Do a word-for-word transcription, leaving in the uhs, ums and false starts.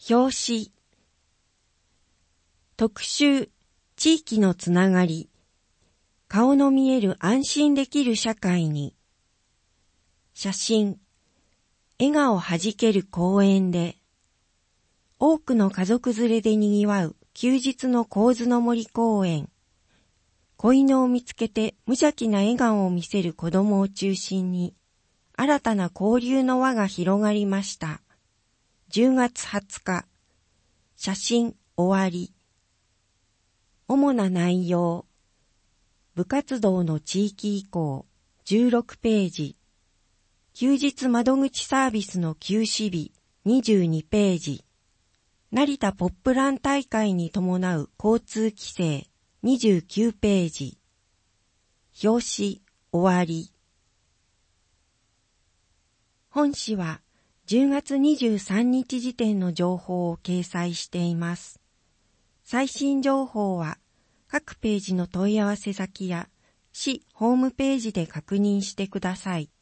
表紙。特集、地域のつながり。顔の見える安心できる社会に。写真。笑顔はじける公園で。多くの家族連れで賑わう休日の神津の森公園。子犬を見つけて無邪気な笑顔を見せる子供を中心に、新たな交流の輪が広がりました。じゅうがつはつか、写真終わり。主な内容。部活動の地域移行じゅうろくページ。休日窓口サービスの休止日にじゅうにページ。成田ポップラン大会に伴う交通規制にじゅうきゅうページ。表紙終わり。本誌はじゅうがつにじゅうさんにち時点の情報を掲載しています。最新情報は各ページの問い合わせ先や市ホームページで確認してください。